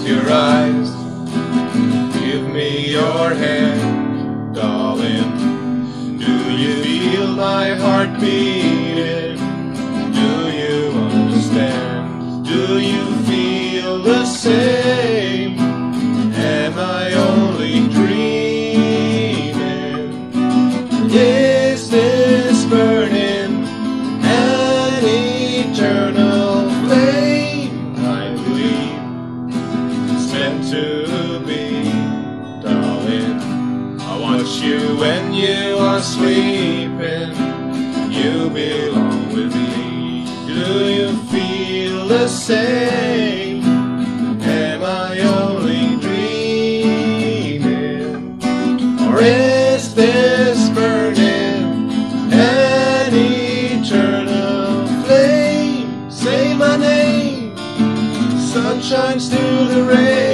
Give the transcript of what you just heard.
close your eyes. Give me your hand, darling. Do you feel my heart beating? Do you understand? Do you feel the same? Am I only dreaming? Is this burning an eternal flame? I believe it's meant to be, darling. I watch you when you are sleeping. You belong with me. Do you feel the same? Am I only dreaming? Or is this burning an eternal flame? Say my name. Sun shines through the rain.